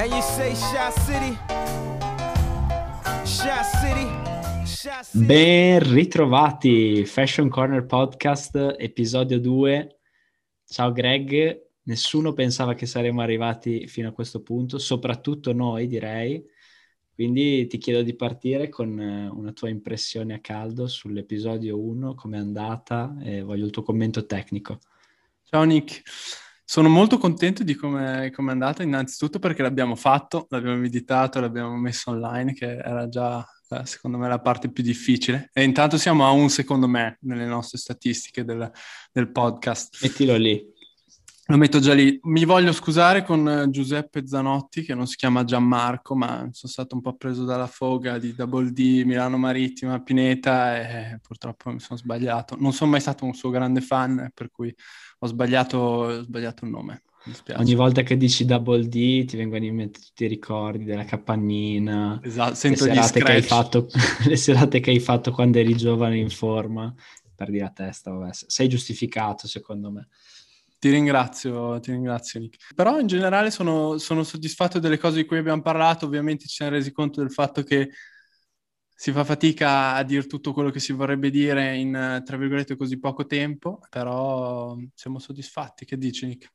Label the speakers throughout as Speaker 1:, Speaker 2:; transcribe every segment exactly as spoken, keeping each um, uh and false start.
Speaker 1: And you say Shy City? Shy City? Shy City?
Speaker 2: Ben ritrovati, Fashion Corner Podcast, episodio due. Ciao Greg, nessuno pensava che saremmo arrivati fino a questo punto, soprattutto noi direi, quindi ti chiedo di partire con una tua impressione a caldo sull'episodio uno, com'è andata e voglio il tuo commento tecnico.
Speaker 3: Ciao Nick, sono molto contento di come è andata, innanzitutto perché l'abbiamo fatto, l'abbiamo meditato, l'abbiamo messo online, che era già secondo me la parte più difficile, e intanto siamo a un secondo me nelle nostre statistiche del, del podcast.
Speaker 2: Mettilo lì.
Speaker 3: Lo metto già lì. Mi voglio scusare con Giuseppe Zanotti, che non si chiama Gianmarco, ma sono stato un po' preso dalla foga di Double D, Milano Marittima, Pineta, e purtroppo mi sono sbagliato. Non sono mai stato un suo grande fan, per cui ho sbagliato, ho sbagliato il nome. Mi dispiace.
Speaker 2: Ogni volta che dici Double D ti vengono in mente tutti i ricordi della capannina,
Speaker 3: esatto, sento
Speaker 2: le
Speaker 3: gli
Speaker 2: serate che hai
Speaker 3: scratch.
Speaker 2: fatto, le serate che hai fatto quando eri giovane in forma, perdi la testa, vabbè. Sei giustificato secondo me.
Speaker 3: Ti ringrazio, ti ringrazio Nick. Però in generale sono, sono soddisfatto delle cose di cui abbiamo parlato. Ovviamente ci siamo resi conto del fatto che si fa fatica a dire tutto quello che si vorrebbe dire in, tra virgolette, così poco tempo, però siamo soddisfatti. Che dici Nick?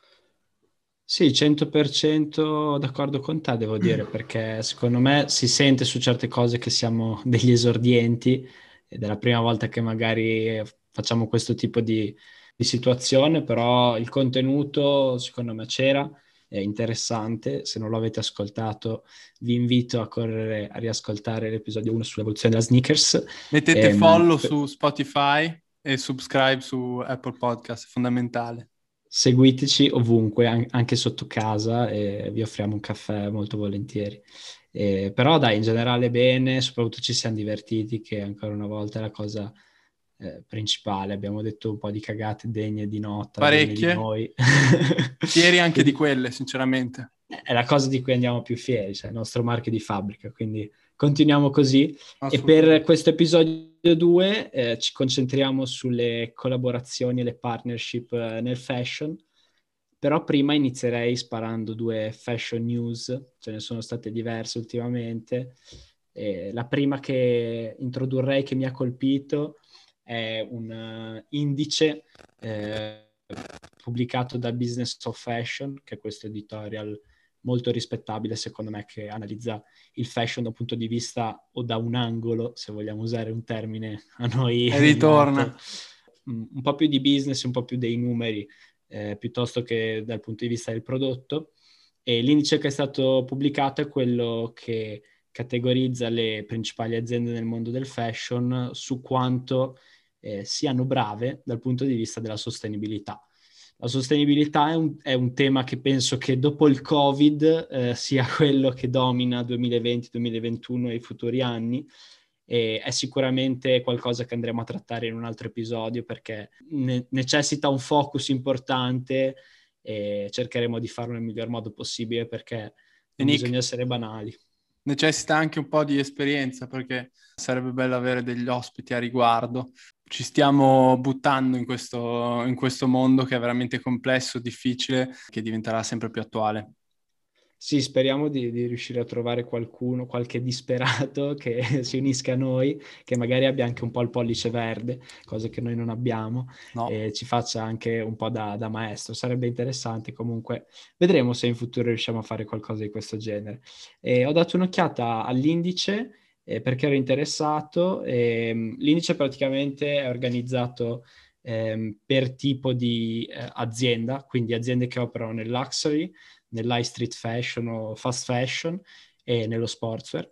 Speaker 2: Sì, cento per cento d'accordo con te, devo dire, perché secondo me si sente su certe cose che siamo degli esordienti ed è la prima volta che magari facciamo questo tipo di, di situazione, però il contenuto secondo me c'era, è interessante. Se non lo avete ascoltato vi invito a correre a riascoltare l'episodio uno sull'evoluzione della sneakers.
Speaker 3: Mettete
Speaker 2: Ehm,
Speaker 3: follow
Speaker 2: per-
Speaker 3: su Spotify e subscribe su Apple Podcast, è fondamentale.
Speaker 2: Seguiteci ovunque, an- anche sotto casa, e vi offriamo un caffè molto volentieri. Eh, però dai, in generale bene, soprattutto ci siamo divertiti, che ancora una volta è la cosa eh, principale. Abbiamo detto un po' di cagate degne di nota, degne di
Speaker 3: Parecchie,
Speaker 2: noi.
Speaker 3: fieri anche di
Speaker 2: Quindi
Speaker 3: quelle, sinceramente.
Speaker 2: è la cosa di cui andiamo più fieri, cioè il nostro marchio di fabbrica, quindi continuiamo così. E per
Speaker 3: Assolutamente.
Speaker 2: questo episodio due eh, ci concentriamo sulle collaborazioni e le partnership eh, nel fashion, però prima inizierei sparando due fashion news, ce ne sono state diverse ultimamente. Eh, la prima che introdurrei che mi ha colpito è un uh, indice eh, pubblicato da Business of Fashion, che è questo editorial molto rispettabile secondo me, che analizza il fashion da un punto di vista o da un angolo, se vogliamo usare un termine a noi
Speaker 3: E
Speaker 2: noto,
Speaker 3: ritorna.
Speaker 2: un po' più di business, un po' più dei numeri, eh, piuttosto che dal punto di vista del prodotto. E l'indice che è stato pubblicato è quello che categorizza le principali aziende nel mondo del fashion su quanto eh, siano brave dal punto di vista della sostenibilità. La sostenibilità è un, è un tema che penso che dopo il Covid eh, sia quello che domina duemilaventi duemilaventuno e i futuri anni, e è sicuramente qualcosa che andremo a trattare in un altro episodio perché ne- necessita un focus importante e cercheremo di farlo nel miglior modo possibile perché
Speaker 3: E
Speaker 2: non
Speaker 3: Nick,
Speaker 2: bisogna essere banali.
Speaker 3: necessita anche un po' di esperienza, perché sarebbe bello avere degli ospiti a riguardo. Ci stiamo buttando in questo, in questo mondo che è veramente complesso, difficile, che diventerà sempre più attuale.
Speaker 2: Sì, speriamo di, di riuscire a trovare qualcuno, qualche disperato che si unisca a noi, che magari abbia anche un po' il pollice verde, cosa che noi non abbiamo,
Speaker 3: No.
Speaker 2: e ci faccia anche un po' da, da maestro. Sarebbe interessante. Comunque vedremo se in futuro riusciamo a fare qualcosa di questo genere. E ho dato un'occhiata all'indice eh, perché ero interessato. E, l'indice praticamente è organizzato ehm, per tipo di eh, azienda, quindi aziende che operano nel luxury, nell'high street fashion o fast fashion e nello sportswear.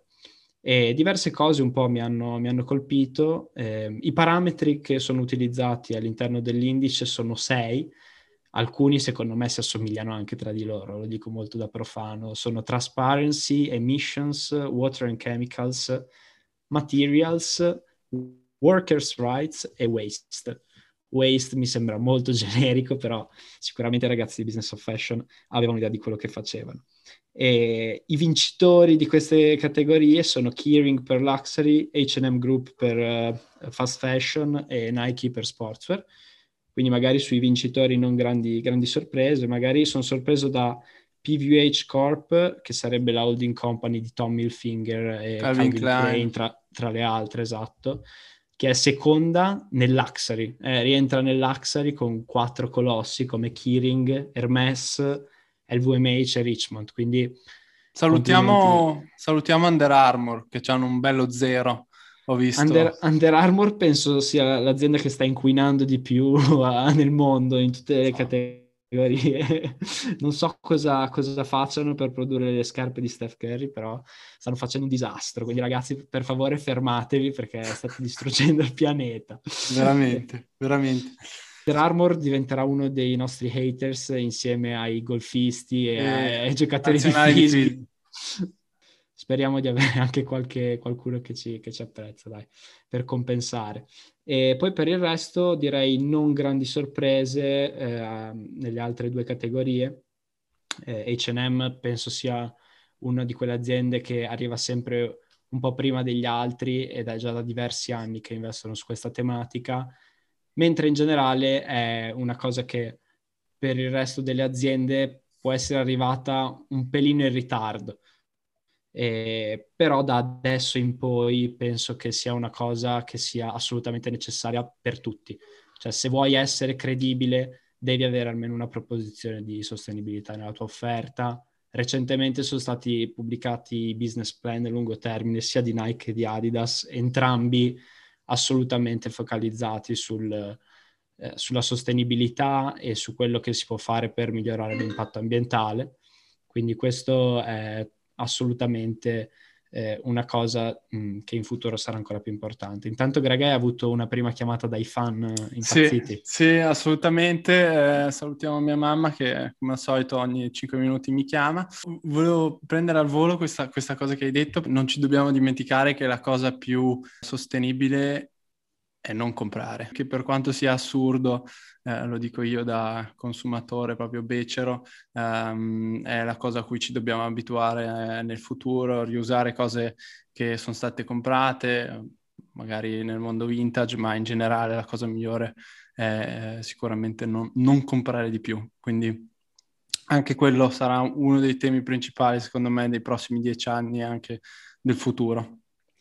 Speaker 2: E diverse cose un po' mi hanno, mi hanno colpito. Eh, I parametri che sono utilizzati all'interno dell'indice sono sei. Alcuni secondo me si assomigliano anche tra di loro, lo dico molto da profano. Sono transparency, emissions, water and chemicals, materials, workers' rights e waste. Waste mi sembra molto generico, però sicuramente i ragazzi di Business of Fashion avevano idea di quello che facevano. E i vincitori di queste categorie sono Kering per Luxury, H and M Group per uh, Fast Fashion e Nike per Sportswear. Quindi magari sui vincitori non grandi, grandi sorprese, magari sono sorpreso da P V H Corp, che sarebbe la holding company di Tommy Hilfiger e
Speaker 3: Calvin
Speaker 2: Calvin
Speaker 3: Klein.
Speaker 2: Klein, tra, tra le altre, esatto, che è seconda nel luxury, eh, rientra nel luxury con quattro colossi come Kering, Hermès, L V M H e Richmond, quindi
Speaker 3: Salutiamo, salutiamo Under Armour, che hanno un bello zero, ho visto.
Speaker 2: Under, Under Armour penso sia l'azienda che sta inquinando di più a, nel mondo in tutte le categorie. Non so cosa, cosa facciano per produrre le scarpe di Steph Curry, però stanno facendo un disastro. Quindi ragazzi, per favore fermatevi perché state distruggendo il pianeta.
Speaker 3: Veramente, veramente.
Speaker 2: Under Armour diventerà uno dei nostri haters insieme ai golfisti e,
Speaker 3: E
Speaker 2: ai giocatori di
Speaker 3: nazionali di
Speaker 2: frisbee.
Speaker 3: frisbee.
Speaker 2: Speriamo di avere anche qualche, qualcuno che ci, che ci apprezza, dai, per compensare. E poi per il resto direi non grandi sorprese eh, nelle altre due categorie. Eh, H and M penso sia una di quelle aziende che arriva sempre un po' prima degli altri ed è già da diversi anni che investono su questa tematica, mentre in generale è una cosa che per il resto delle aziende può essere arrivata un pelino in ritardo. Eh, però da adesso in poi penso che sia una cosa che sia assolutamente necessaria per tutti. Cioè, se vuoi essere credibile, devi avere almeno una proposizione di sostenibilità nella tua offerta. Recentemente sono stati pubblicati i business plan a lungo termine sia di Nike che di Adidas, entrambi assolutamente focalizzati sul, eh, sulla sostenibilità e su quello che si può fare per migliorare l'impatto ambientale. Quindi questo è assolutamente eh, una cosa mh, che in futuro sarà ancora più importante. Intanto Greg ha avuto una prima chiamata dai fan impazziti.
Speaker 3: Sì, sì, assolutamente. Eh, salutiamo mia mamma che come al solito ogni cinque minuti mi chiama. Volevo prendere al volo questa, questa cosa che hai detto. Non ci dobbiamo dimenticare che la cosa più sostenibile è non comprare, che per quanto sia assurdo, eh, lo dico io da consumatore proprio becero, ehm, è la cosa a cui ci dobbiamo abituare eh, nel futuro, riusare cose che sono state comprate, magari nel mondo vintage, ma in generale la cosa migliore è sicuramente non, non comprare di più. Quindi anche quello sarà uno dei temi principali, secondo me, dei prossimi dieci anni e anche del futuro.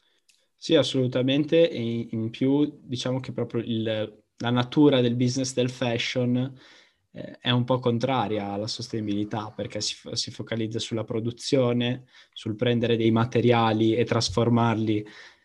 Speaker 2: Sì, assolutamente, e in, in più diciamo che proprio il, la natura del business del fashion eh, è un po' contraria alla sostenibilità perché si, si focalizza sulla produzione, sul prendere dei materiali e trasformarli,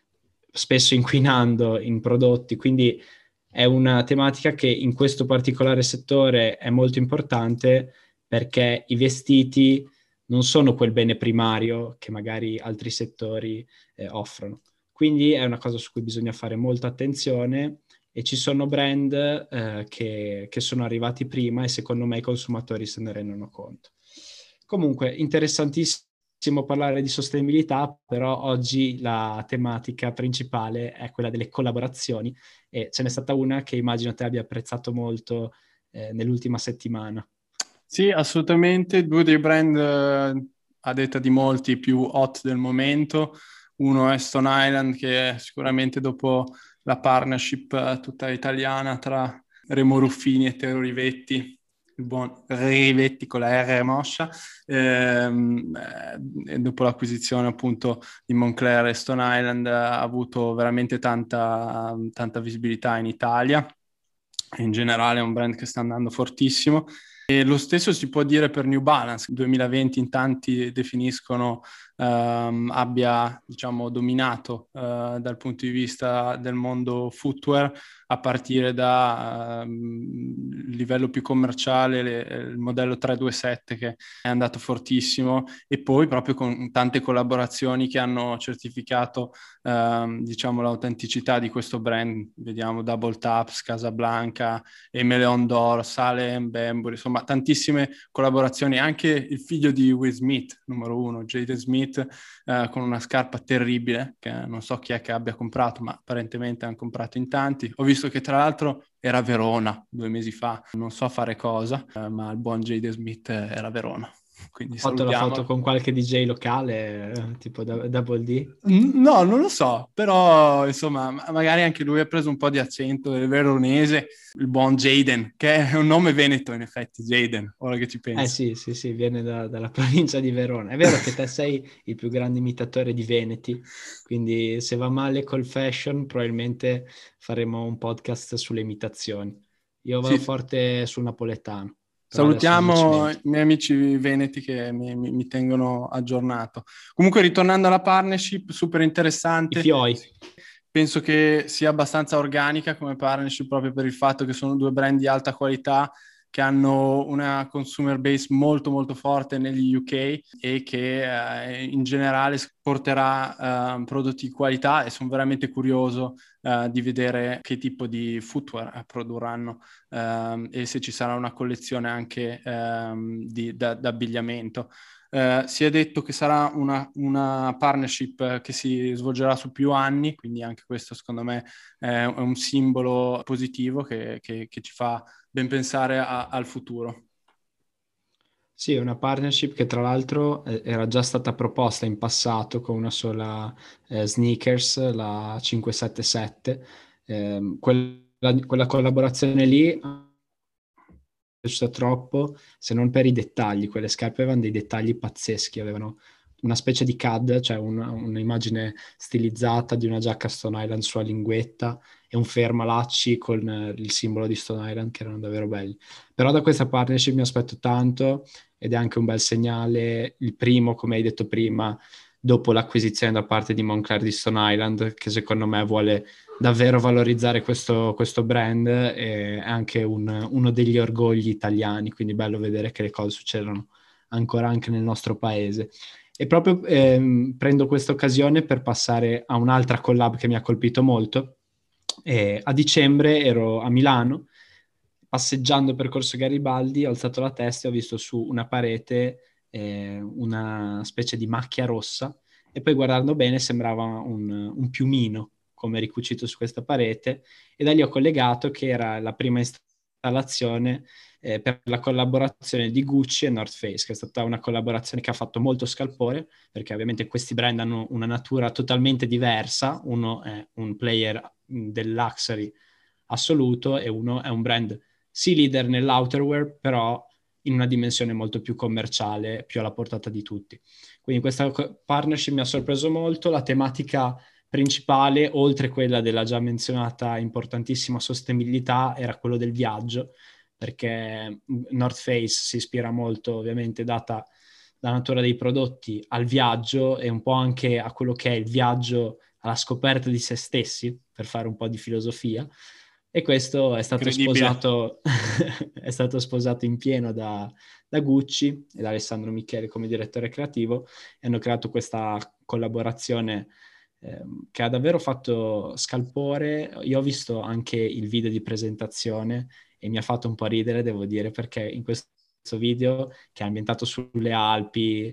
Speaker 2: spesso inquinando in prodotti, quindi è una tematica che in questo particolare settore è molto importante perché i vestiti non sono quel bene primario che magari altri settori eh, offrono. Quindi è una cosa su cui bisogna fare molta attenzione e ci sono brand eh, che, che sono arrivati prima e secondo me i consumatori se ne rendono conto. Comunque, interessantissimo parlare di sostenibilità, però oggi la tematica principale è quella delle collaborazioni e ce n'è stata una che immagino te abbia apprezzato molto eh, nell'ultima settimana.
Speaker 3: Sì, assolutamente. Due dei brand, eh, a detta di molti, più hot del momento. Uno è Stone Island, che sicuramente dopo la partnership eh, tutta italiana tra Remo Ruffini e Tero Rivetti, il buon Rivetti con la R moscia, ehm, eh, e dopo l'acquisizione appunto di Moncler e Stone Island eh, ha avuto veramente tanta, tanta visibilità in Italia. In generale è un brand che sta andando fortissimo. E lo stesso si può dire per New Balance. duemilaventi in tanti definiscono um, abbia, diciamo, dominato uh, dal punto di vista del mondo footwear, a partire da um, livello più commerciale, le, il modello tre due sette che è andato fortissimo, e poi proprio con tante collaborazioni che hanno certificato um, diciamo l'autenticità di questo brand. Vediamo Double Taps, Casablanca, Emeleon d'Or, Salem, Bembury, insomma tantissime collaborazioni. Anche il figlio di Will Smith, numero uno, Jaden Smith, eh, con una scarpa terribile che non so chi è che abbia comprato, ma apparentemente hanno comprato in tanti. Ho visto che tra l'altro era a Verona due mesi fa, non so fare cosa, eh, ma il buon Jaden Smith era a Verona. Quindi
Speaker 2: Ho fatto la
Speaker 3: salutiamo.
Speaker 2: foto con qualche D J locale, eh, tipo da- Double D.
Speaker 3: No, non lo so, però insomma, ma- magari anche lui ha preso un po' di accento del veronese, il buon Jaden, che è un nome veneto in effetti, Jaden, ora che ci
Speaker 2: Eh
Speaker 3: penso.
Speaker 2: sì, sì, sì, viene da- dalla provincia di Verona. È vero che te sei il più grande imitatore di Veneti, quindi se va male col fashion probabilmente faremo un podcast sulle imitazioni. Io vado
Speaker 3: Sì,
Speaker 2: forte sul napoletano, però adesso non ci
Speaker 3: salutiamo
Speaker 2: metto.
Speaker 3: i miei amici veneti che mi, mi- mi tengono aggiornato. Comunque, ritornando alla partnership, super
Speaker 2: I
Speaker 3: interessante.
Speaker 2: fioi.
Speaker 3: Penso che sia abbastanza organica come partnership proprio per il fatto che sono due brand di alta qualità che hanno una consumer base molto molto forte negli U K e che eh, in generale porterà eh, prodotti di qualità e sono veramente curioso eh, di vedere che tipo di footwear produrranno ehm, e se ci sarà una collezione anche ehm, di, da, d'abbigliamento. Eh, si è detto che sarà una, una partnership che si svolgerà su più anni, quindi anche questo secondo me è un simbolo positivo che, che, che ci fa ben pensare a, al futuro.
Speaker 2: Sì, è una partnership che tra l'altro eh, era già stata proposta in passato con una sola eh, sneakers, la cinque sette sette. Ehm, quella, quella collaborazione lì mi è piaciuta troppo, se non per i dettagli. Quelle scarpe avevano dei dettagli pazzeschi, avevano una specie di C A D, cioè una- un'immagine stilizzata di una giacca Stone Island sulla linguetta e un fermalacci con eh, il simbolo di Stone Island che erano davvero belli. Però da questa partnership mi aspetto tanto ed è anche un bel segnale, il primo, come hai detto prima, dopo l'acquisizione da parte di Moncler di Stone Island, che secondo me vuole davvero valorizzare questo, questo brand, e è anche un- uno degli orgogli italiani, quindi bello vedere che le cose succedono ancora anche nel nostro paese. E proprio ehm, prendo questa occasione per passare a un'altra collab che mi ha colpito molto. E a dicembre ero a Milano, passeggiando per Corso Garibaldi, ho alzato la testa e ho visto su una parete eh, una specie di macchia rossa e poi guardando bene sembrava un, un piumino come ricucito su questa parete e da lì ho collegato che era la prima installazione eh, per la collaborazione di Gucci e North Face, che è stata una collaborazione che ha fatto molto scalpore, perché ovviamente questi brand hanno una natura totalmente diversa, uno è un player del luxury assoluto e uno è un brand sì leader nell'outerwear, però in una dimensione molto più commerciale, più alla portata di tutti. Quindi questa partnership mi ha sorpreso molto, la tematica principale, oltre quella della già menzionata importantissima sostenibilità, era quello del viaggio, perché North Face si ispira molto, ovviamente, data la natura dei prodotti, al viaggio e un po' anche a quello che è il viaggio alla scoperta di se stessi, per fare un po' di filosofia. E questo è stato
Speaker 3: Incredibile.
Speaker 2: sposato, è stato sposato in pieno da, da Gucci e da Alessandro Michele come direttore creativo e hanno creato questa collaborazione ehm, che ha davvero fatto scalpore. Io ho visto anche il video di presentazione e mi ha fatto un po' ridere, devo dire, perché in questo video, che è ambientato sulle Alpi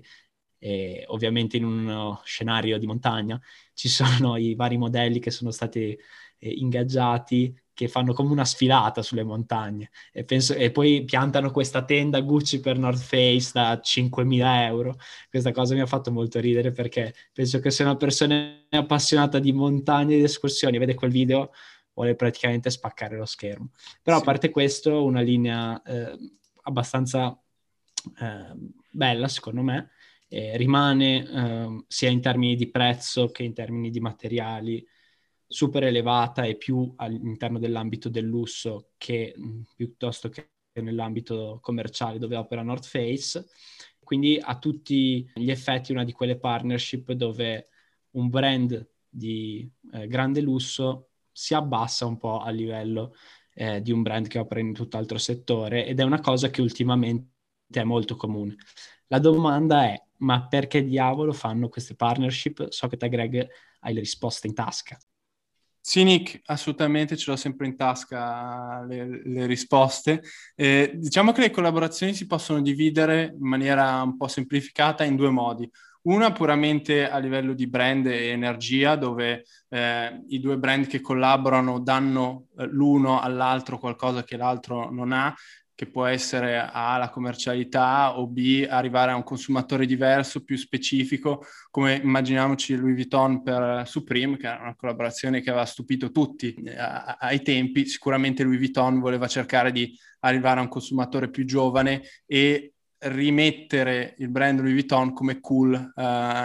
Speaker 2: e ovviamente in uno scenario di montagna, ci sono i vari modelli che sono stati eh, ingaggiati che fanno come una sfilata sulle montagne e, penso, e poi piantano questa tenda Gucci per North Face da cinquemila euro. Questa cosa mi ha fatto molto ridere perché penso che se una persona è appassionata di montagne e di escursioni vede quel video vuole praticamente spaccare lo schermo. Però a
Speaker 3: Sì.
Speaker 2: parte questo, una linea eh, abbastanza eh, bella secondo me, eh, rimane eh, sia in termini di prezzo che in termini di materiali super elevata e più all'interno dell'ambito del lusso che mh, piuttosto che nell'ambito commerciale dove opera North Face. Quindi a tutti gli effetti una di quelle partnership dove un brand di eh, grande lusso si abbassa un po' a livello eh, di un brand che opera in tutt'altro settore ed è una cosa che ultimamente è molto comune. La domanda è, ma perché diavolo fanno queste partnership? So che te, Greg, hai le risposte in tasca.
Speaker 3: Sì, Nick, assolutamente ce l'ho sempre in tasca le, le risposte. Eh, diciamo che le collaborazioni si possono dividere in maniera un po' semplificata in due modi. Una puramente a livello di brand e energia, dove eh, i due brand che collaborano danno eh, l'uno all'altro qualcosa che l'altro non ha, che può essere A, la commercialità, o B, arrivare a un consumatore diverso, più specifico, come immaginiamoci Louis Vuitton per Supreme, che era una collaborazione che aveva stupito tutti eh, ai tempi. Sicuramente Louis Vuitton voleva cercare di arrivare a un consumatore più giovane e rimettere il brand Louis Vuitton come cool uh,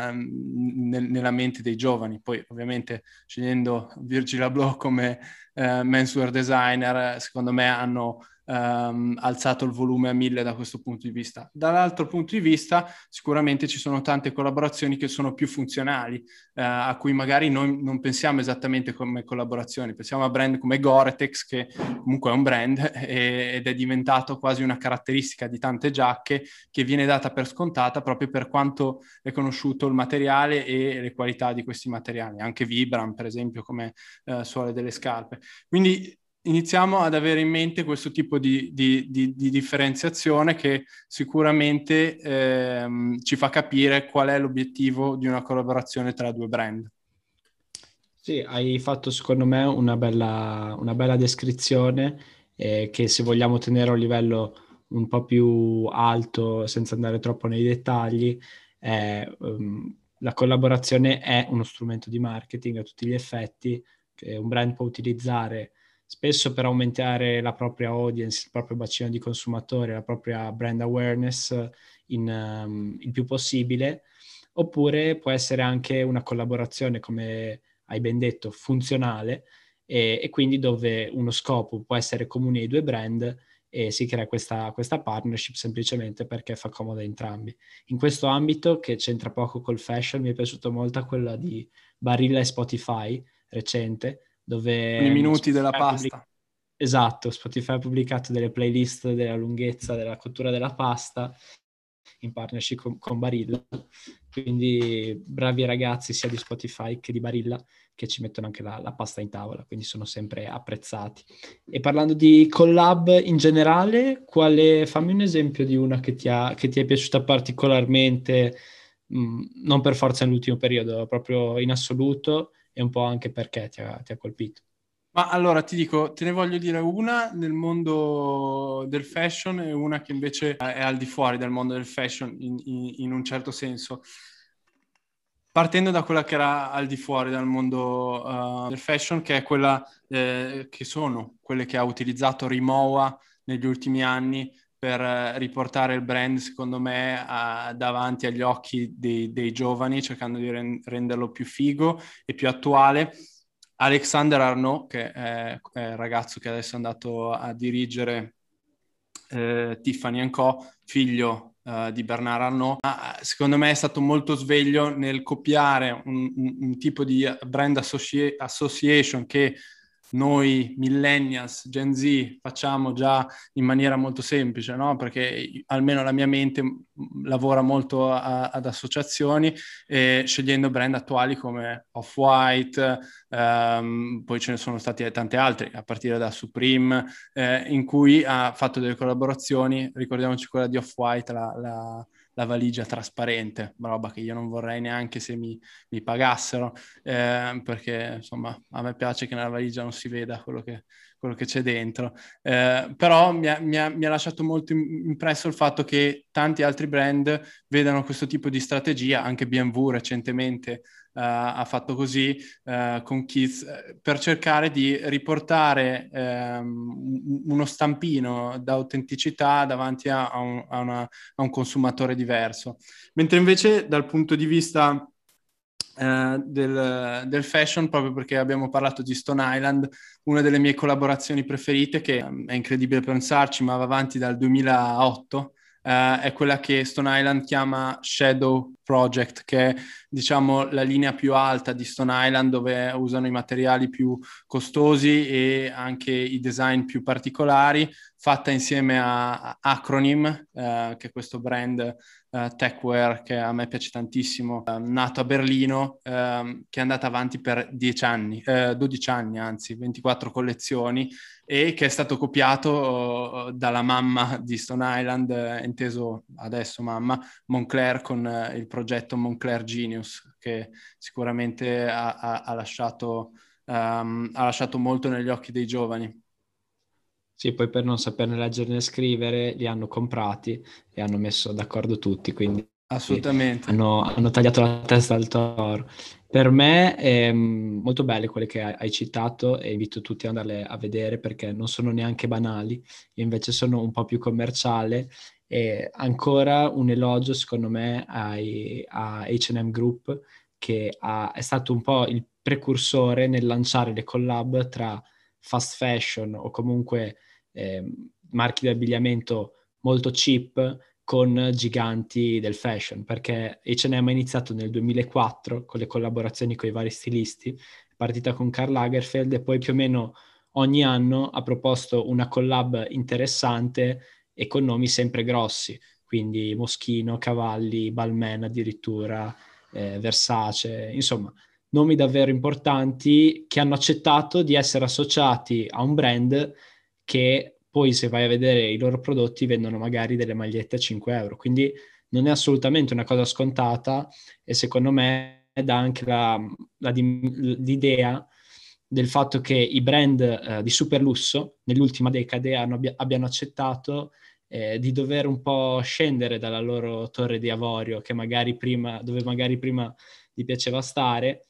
Speaker 3: nel, nella mente dei giovani. Poi ovviamente scegliendo Virgil Abloh come uh, menswear designer, secondo me hanno Um, alzato il volume a mille da questo punto di vista. Dall'altro punto di vista sicuramente ci sono tante collaborazioni che sono più funzionali, uh, a cui magari noi non pensiamo esattamente come collaborazioni, pensiamo a brand come Gore-Tex, che comunque è un brand e, ed è diventato quasi una caratteristica di tante giacche che viene data per scontata proprio per quanto è conosciuto il materiale e le qualità di questi materiali, anche Vibram per esempio come uh, suole delle scarpe. Quindi iniziamo ad avere in mente questo tipo di, di, di, di differenziazione che sicuramente ehm, ci fa capire qual è l'obiettivo di una collaborazione tra due brand.
Speaker 2: Sì, hai fatto secondo me una bella, una bella descrizione eh, che se vogliamo tenere a un livello un po' più alto senza andare troppo nei dettagli, eh, um, la collaborazione è uno strumento di marketing a tutti gli effetti che un brand può utilizzare spesso per aumentare la propria audience, il proprio bacino di consumatori, la propria brand awareness in, um, il più possibile, oppure può essere anche una collaborazione, come hai ben detto, funzionale e, e quindi dove uno scopo può essere comune ai due brand e si crea questa, questa partnership semplicemente perché fa comodo a entrambi. In questo ambito, che c'entra poco col fashion, mi è piaciuta molto quella di Barilla e Spotify, recente, dove
Speaker 3: I minuti
Speaker 2: Spotify
Speaker 3: della
Speaker 2: ha pubblic-
Speaker 3: pasta.
Speaker 2: Esatto, Spotify ha pubblicato delle playlist della lunghezza della cottura della pasta in partnership con, con Barilla, quindi bravi ragazzi sia di Spotify che di Barilla che ci mettono anche la, la pasta in tavola, quindi sono sempre apprezzati. E parlando di collab in generale, quale, fammi un esempio di una che ti, ha, che ti è piaciuta particolarmente, mh, non per forza nell'ultimo periodo, proprio in assoluto, e un po' anche perché ti ha, ti ha colpito.
Speaker 3: Ma allora ti dico, te ne voglio dire una nel mondo del fashion e una che invece è al di fuori del mondo del fashion in, in, in un certo senso. Partendo da quella che era al di fuori dal mondo uh, del fashion, che è quella eh, che sono quelle che ha utilizzato Rimowa negli ultimi anni per uh, riportare il brand, secondo me, uh, davanti agli occhi dei, dei giovani, cercando di ren- renderlo più figo e più attuale. Alexander Arnault, che è, è il ragazzo che adesso è andato a dirigere eh, Tiffany and Co., figlio uh, di Bernard Arnault, ma secondo me è stato molto sveglio nel copiare un, un, un tipo di brand associ- association che noi millennials, Gen Z, facciamo già in maniera molto semplice, no? Perché almeno la mia mente lavora molto a, ad associazioni, eh, scegliendo brand attuali come Off-White, ehm, poi ce ne sono stati tanti altri, a partire da Supreme, eh, in cui ha fatto delle collaborazioni, ricordiamoci quella di Off-White, la, la, la valigia trasparente, roba che io non vorrei neanche se mi, mi pagassero, eh, perché insomma a me piace che nella valigia non si veda quello che, quello che c'è dentro, eh, però mi ha, mi, ha, mi ha lasciato molto impresso il fatto che tanti altri brand vedano questo tipo di strategia, anche B and W recentemente Uh, ha fatto così uh, con Kids, uh, per cercare di riportare um, uno stampino d'autenticità davanti a, a, un, a, una, a un consumatore diverso. Mentre invece dal punto di vista uh, del, del fashion, proprio perché abbiamo parlato di Stone Island, una delle mie collaborazioni preferite, che um, è incredibile pensarci, ma va avanti dal duemilaotto, Uh, è quella che Stone Island chiama Shadow Project, che è, diciamo, la linea più alta di Stone Island, dove usano i materiali più costosi e anche i design più particolari, fatta insieme a, a Acronym, uh, che è questo brand uh, techwear che a me piace tantissimo, uh, nato a Berlino, uh, che è andata avanti per dieci anni, uh, dodici anni, anzi, ventiquattro collezioni, e che è stato copiato uh, dalla mamma di Stone Island, uh, inteso adesso mamma, Moncler, con uh, il progetto Moncler Genius, che sicuramente ha, ha, ha, lasciato, um, ha lasciato molto negli occhi dei giovani.
Speaker 2: Sì, poi per non saperne leggere né scrivere li hanno comprati e hanno messo d'accordo tutti, quindi
Speaker 3: Assolutamente.
Speaker 2: hanno, hanno tagliato la testa al toro. Per me è mm, molto belle quelle che hai hai citato e invito tutti ad andarle a vedere perché non sono neanche banali, invece sono un po' più commerciale e ancora un elogio secondo me ai, a acca e emme Group che ha- è stato un po' il precursore nel lanciare le collab tra fast fashion o comunque ehm, marchi di abbigliamento molto cheap con giganti del fashion, perché acca e emme ha iniziato nel duemilaquattro con le collaborazioni con i vari stilisti, è partita con Karl Lagerfeld e poi più o meno ogni anno ha proposto una collab interessante e con nomi sempre grossi, quindi Moschino, Cavalli, Balmain addirittura, eh, Versace, insomma, nomi davvero importanti che hanno accettato di essere associati a un brand che poi se vai a vedere i loro prodotti vendono magari delle magliette a cinque euro, quindi non è assolutamente una cosa scontata e secondo me dà anche la, la, l'idea del fatto che i brand eh, di super lusso nell'ultima decade hanno, abbiano accettato eh, di dover un po' scendere dalla loro torre di avorio che magari prima, dove magari prima gli piaceva stare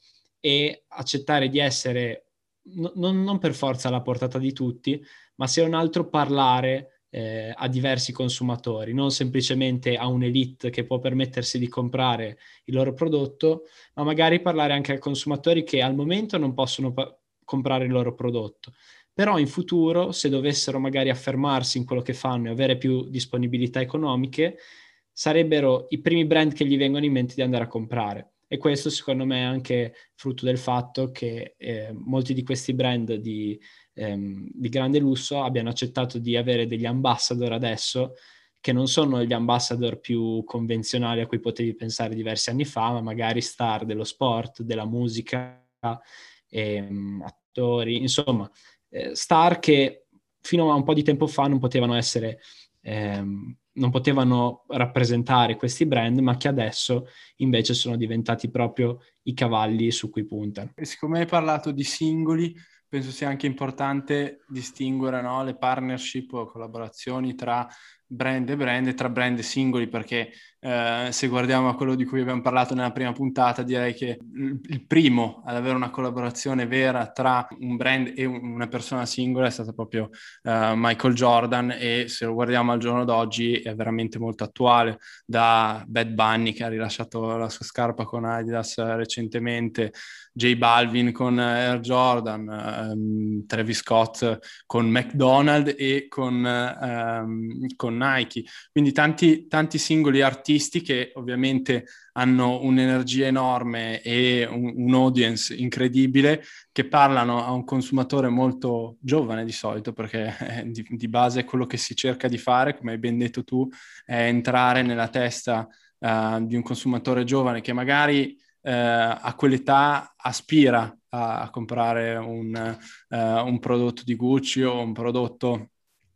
Speaker 2: e accettare di essere no, non, non per forza alla portata di tutti, ma se un altro parlare eh, a diversi consumatori, non semplicemente a un'elite che può permettersi di comprare il loro prodotto, ma magari parlare anche a consumatori che al momento non possono pa- comprare il loro prodotto. Però in futuro, se dovessero magari affermarsi in quello che fanno e avere più disponibilità economiche, sarebbero i primi brand che gli vengono in mente di andare a comprare. E questo secondo me è anche frutto del fatto che eh, molti di questi brand di, ehm, di grande lusso abbiano accettato di avere degli ambassador adesso che non sono gli ambassador più convenzionali a cui potevi pensare diversi anni fa, ma magari star dello sport, della musica, ehm, attori, insomma, eh, star che fino a un po' di tempo fa non potevano essere, ehm, non potevano rappresentare questi brand, ma che adesso invece sono diventati proprio i cavalli su cui puntano.
Speaker 3: E siccome hai parlato di singoli, penso sia anche importante distinguere, no, le partnership o collaborazioni tra brand e brand e tra brand e singoli, perché eh, se guardiamo a quello di cui abbiamo parlato nella prima puntata, direi che il, il primo ad avere una collaborazione vera tra un brand e un, una persona singola è stato proprio uh, Michael Jordan, e se lo guardiamo al giorno d'oggi è veramente molto attuale, da Bad Bunny che ha rilasciato la sua scarpa con Adidas recentemente, J Balvin con Air Jordan, um, Travis Scott con McDonald's e con, um, con Nike. Quindi tanti, tanti singoli artisti che ovviamente hanno un'energia enorme e un, un audience incredibile, che parlano a un consumatore molto giovane di solito, perché eh, di, di base quello che si cerca di fare, come hai ben detto tu, è entrare nella testa uh, di un consumatore giovane che magari eh, a quell'età aspira a, a comprare un, uh, un prodotto di Gucci o un prodotto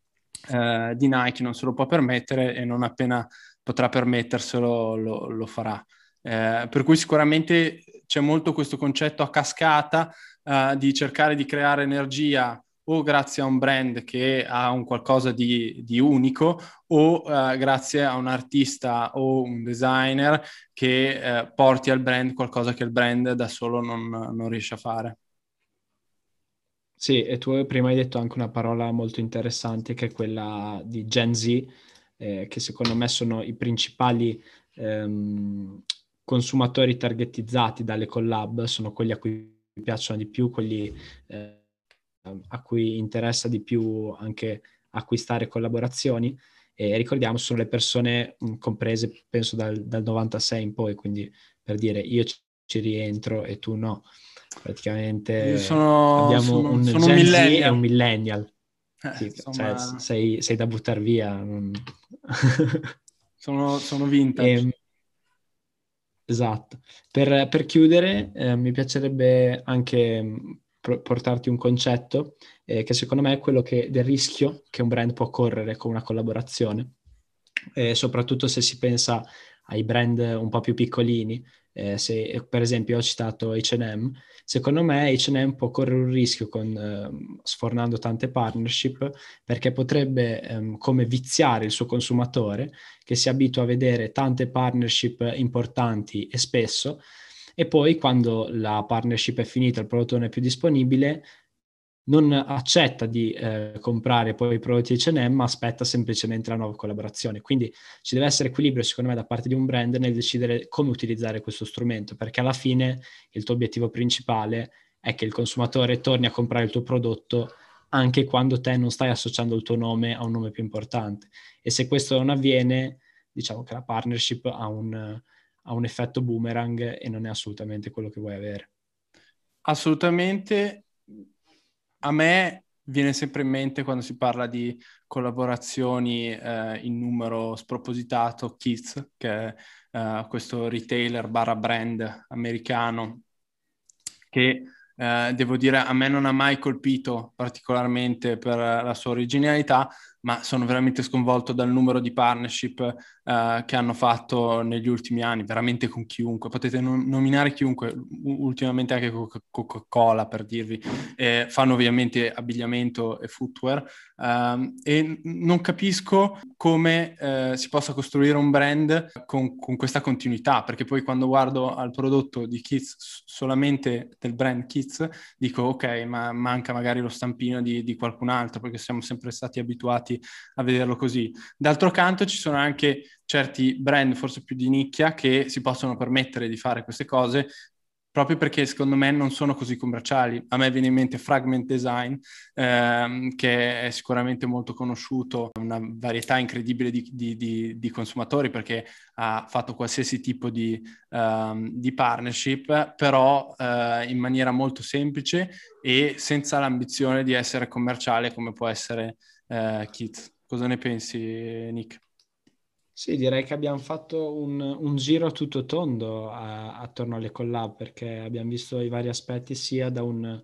Speaker 3: uh, di Nike, non se lo può permettere e non appena potrà permetterselo lo, lo farà. Eh, per cui sicuramente c'è molto questo concetto a cascata uh, di cercare di creare energia o grazie a un brand che ha un qualcosa di, di unico o uh, grazie a un artista o un designer che uh, porti al brand qualcosa che il brand da solo non, non riesce a fare.
Speaker 2: Sì, e tu prima hai detto anche una parola molto interessante che è quella di Gen Z, eh, che secondo me sono i principali ehm, consumatori targetizzati dalle collab, sono quelli a cui piacciono di più, quelli eh, a cui interessa di più anche acquistare collaborazioni. E ricordiamo, sono le persone mh, comprese, penso, dal, dal novantasei in poi, quindi per dire io ci, ci rientro e tu no.
Speaker 3: Io
Speaker 2: Praticamente
Speaker 3: sono,
Speaker 2: abbiamo
Speaker 3: sono,
Speaker 2: un
Speaker 3: sono un
Speaker 2: Gen Z e un
Speaker 3: millennial.
Speaker 2: millennial.
Speaker 3: Eh,
Speaker 2: Sì, cioè,
Speaker 3: insomma,
Speaker 2: sei, sei da buttare via. Non...
Speaker 3: sono, sono vintage.
Speaker 2: E, esatto. Per, per chiudere, eh, mi piacerebbe anche mh, pro- portarti un concetto eh, che secondo me è quello che, del rischio che un brand può correre con una collaborazione. eh, soprattutto se si pensa ai brand un po' più piccolini. Eh, se, per esempio ho citato acca e emme, secondo me acca e emme può correre un rischio con, eh, sfornando tante partnership, perché potrebbe ehm, come viziare il suo consumatore, che si abitua a vedere tante partnership importanti e spesso, e poi quando la partnership è finita, il prodotto non è più disponibile, non accetta di eh, comprare poi i prodotti acca e emme, ma aspetta semplicemente la nuova collaborazione. Quindi ci deve essere equilibrio, secondo me, da parte di un brand nel decidere come utilizzare questo strumento, perché alla fine il tuo obiettivo principale è che il consumatore torni a comprare il tuo prodotto anche quando te non stai associando il tuo nome a un nome più importante. E se questo non avviene, diciamo che la partnership ha un, ha un effetto boomerang e non è assolutamente quello che vuoi avere.
Speaker 3: Assolutamente. A me viene sempre in mente, quando si parla di collaborazioni eh, in numero spropositato, Kith, che è eh, questo retailer barra brand americano che eh, devo dire a me non ha mai colpito particolarmente per la sua originalità, ma sono veramente sconvolto dal numero di partnership eh, che hanno fatto negli ultimi anni, veramente con chiunque. Potete nom- nominare chiunque, u- ultimamente anche Coca- Coca-Cola, per dirvi. Eh, fanno ovviamente abbigliamento e footwear, ehm, e non capisco come eh, si possa costruire un brand con, con questa continuità, perché poi quando guardo al prodotto di Kids, solamente del brand Kids, dico ok, ma manca magari lo stampino di, di qualcun altro, perché siamo sempre stati abituati a vederlo così. D'altro canto ci sono anche certi brand, forse più di nicchia, che si possono permettere di fare queste cose proprio perché secondo me non sono così commerciali. A me viene in mente Fragment Design, ehm, che è sicuramente molto conosciuto, una varietà incredibile di, di, di, di consumatori, perché ha fatto qualsiasi tipo di, um, di partnership, però uh, in maniera molto semplice e senza l'ambizione di essere commerciale come può essere uh, Kith. Cosa ne pensi, Nick?
Speaker 2: Sì, direi che abbiamo fatto un, un giro a tutto tondo a- attorno alle collab, perché abbiamo visto i vari aspetti sia da un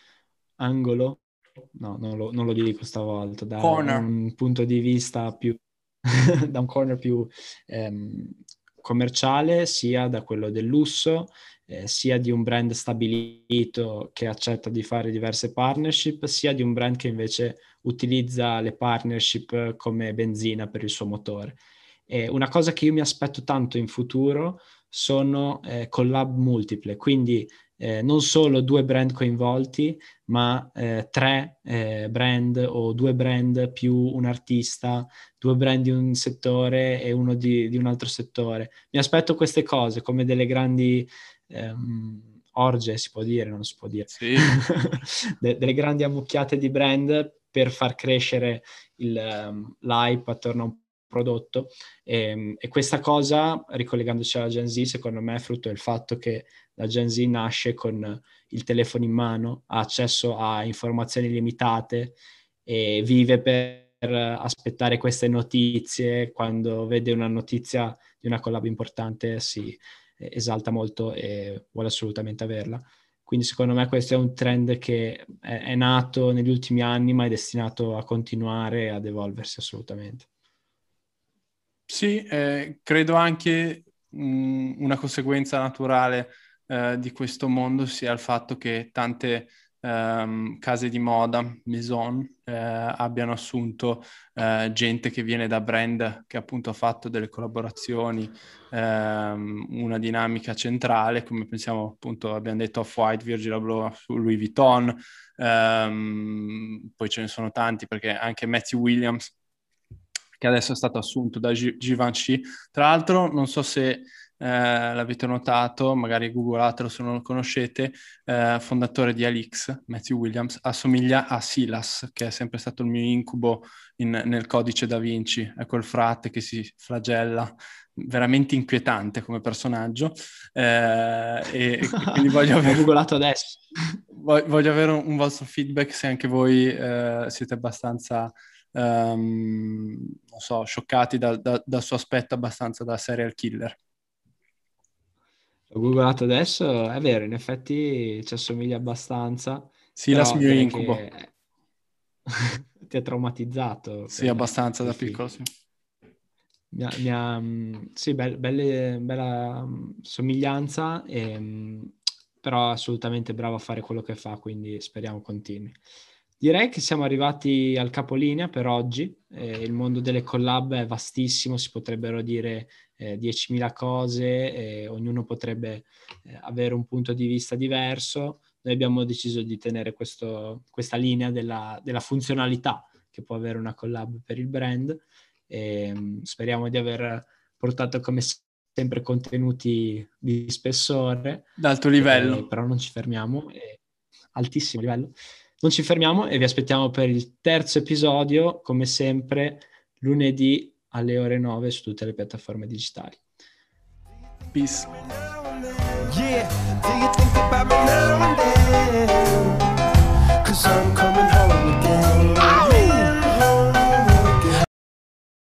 Speaker 2: angolo, no, non lo, non lo dico stavolta, da
Speaker 3: Corner.
Speaker 2: un punto di vista più, da un corner più ehm, commerciale, sia da quello del lusso, eh, sia di un brand stabilito che accetta di fare diverse partnership, sia di un brand che invece utilizza le partnership come benzina per il suo motore. Eh, una cosa che io mi aspetto tanto in futuro sono eh, collab multiple, quindi eh, non solo due brand coinvolti, ma eh, tre eh, brand o due brand più un artista, due brand di un settore e uno di, di un altro settore. Mi aspetto queste cose come delle grandi ehm, orge, si può dire, non si può dire,
Speaker 3: Sì.
Speaker 2: De- delle grandi ammucchiate di brand per far crescere il, um, l'hype attorno a un prodotto. E, e questa cosa, ricollegandoci alla Gen Z, secondo me è frutto del fatto che la Gen Z nasce con il telefono in mano, ha accesso a informazioni limitate e vive per aspettare queste notizie. Quando vede una notizia di una collab importante si esalta molto e vuole assolutamente averla. Quindi secondo me questo è un trend che è, è nato negli ultimi anni, ma è destinato a continuare e ad evolversi assolutamente.
Speaker 3: Sì, eh, credo anche mh, una conseguenza naturale eh, di questo mondo sia il fatto che tante ehm, case di moda, maison, eh, abbiano assunto eh, gente che viene da brand che appunto ha fatto delle collaborazioni, ehm, una dinamica centrale, come pensiamo appunto, abbiamo detto Off-White, Virgil Abloh su Louis Vuitton, ehm, poi ce ne sono tanti perché anche Matthew Williams, che adesso è stato assunto da G- Givenchy. Tra l'altro, non so se eh, l'avete notato, magari googlatelo se non lo conoscete, eh, fondatore di Alix, Matthew Williams, assomiglia a Silas, che è sempre stato il mio incubo in- nel codice Da Vinci. È quel frate che si flagella, veramente inquietante come personaggio. Eh, e, e quindi voglio
Speaker 2: Ho
Speaker 3: avere...
Speaker 2: googolato adesso.
Speaker 3: Voglio avere un, un vostro feedback se anche voi eh, siete abbastanza, ehm, non so, scioccati da- da- dal suo aspetto abbastanza da serial killer.
Speaker 2: Ho googolato adesso, è vero, in effetti ci assomiglia abbastanza,
Speaker 3: Silas
Speaker 2: però
Speaker 3: mio
Speaker 2: direi
Speaker 3: incubo.
Speaker 2: che ti ha traumatizzato
Speaker 3: Sì,
Speaker 2: quel,
Speaker 3: abbastanza
Speaker 2: quel
Speaker 3: da
Speaker 2: film.
Speaker 3: piccolo, sì.
Speaker 2: Mi ha, mi ha, mh, sì, be- belle- bella mh, somiglianza, e, mh, però assolutamente bravo a fare quello che fa, quindi speriamo continui. Direi che siamo arrivati al capolinea per oggi. Eh, il mondo delle collab è vastissimo, si potrebbero dire eh, diecimila cose, e ognuno potrebbe eh, avere un punto di vista diverso. Noi abbiamo deciso di tenere questo- questa linea della, della funzionalità che può avere una collab per il brand, e mh, speriamo di aver portato come sempre contenuti di spessore,
Speaker 3: D'alto
Speaker 2: eh,
Speaker 3: livello.
Speaker 2: però non ci fermiamo, eh, altissimo livello. Non ci fermiamo e vi aspettiamo per il terzo episodio, come sempre, lunedì alle ore nove su tutte le piattaforme digitali.
Speaker 3: Peace.
Speaker 1: Yeah, do you